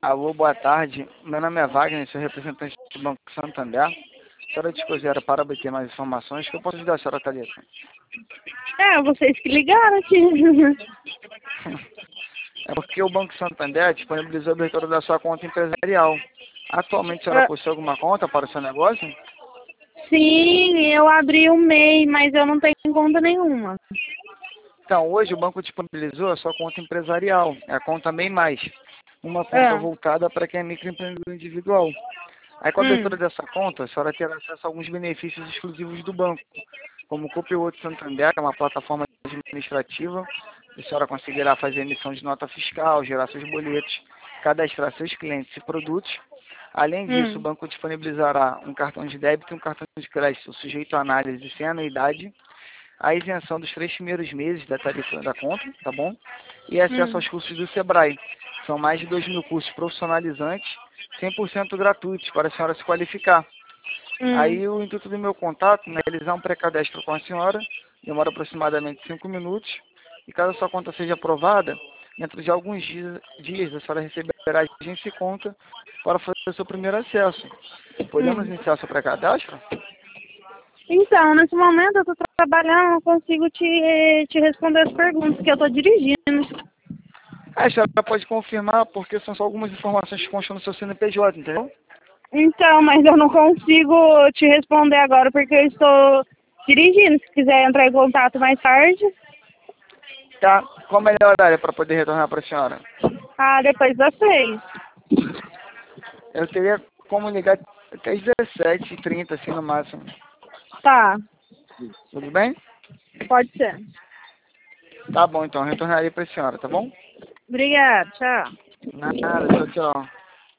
Alô, boa tarde. Meu nome é Wagner, sou representante do Banco Santander. A senhora dispuser para obter mais informações, que eu posso ajudar a senhora, Thalita? Vocês que ligaram aqui. É porque o Banco Santander disponibilizou a abertura da sua conta empresarial. Atualmente, a senhora possui alguma conta para o seu negócio? Sim, eu abri um MEI, mas eu não tenho conta nenhuma. Então, hoje o banco disponibilizou a sua conta empresarial, é a conta MEI+, uma conta voltada para quem é microempreendedor individual. Aí, com a abertura dessa conta, a senhora terá acesso a alguns benefícios exclusivos do banco, como o Copilot Santander, que é uma plataforma administrativa, a senhora conseguirá fazer emissão de nota fiscal, gerar seus boletos, cadastrar seus clientes e produtos. Além disso, o banco disponibilizará um cartão de débito e um cartão de crédito sujeito à análise sem anuidade, a isenção dos 3 primeiros meses da tarifa da conta, tá bom? E acesso aos cursos do Sebrae. São mais de 2.000 cursos profissionalizantes, 100% gratuitos para a senhora se qualificar. Aí o intuito do meu contato é realizar um pré-cadastro com a senhora, demora aproximadamente 5 minutos, e caso a sua conta seja aprovada, dentro de alguns dias a senhora receberá a agência e conta para fazer o seu primeiro acesso. Podemos iniciar seu pré-cadastro? Então, nesse momento eu estou trabalhando, não consigo te responder as perguntas, porque eu estou dirigindo. A senhora pode confirmar, porque são só algumas informações que constam no seu CNPJ, entendeu? Então, mas eu não consigo te responder agora, porque eu estou dirigindo. Se quiser entrar em contato mais tarde. Tá. Qual o melhor horário para poder retornar para a senhora? Depois das 6. Eu teria como ligar até às 17h30, assim, no máximo. Tá, Tudo bem? pode ser. Tá bom, então. Retornarei para a senhora, tá bom? Obrigada, tchau. Nada, tchau, tchau.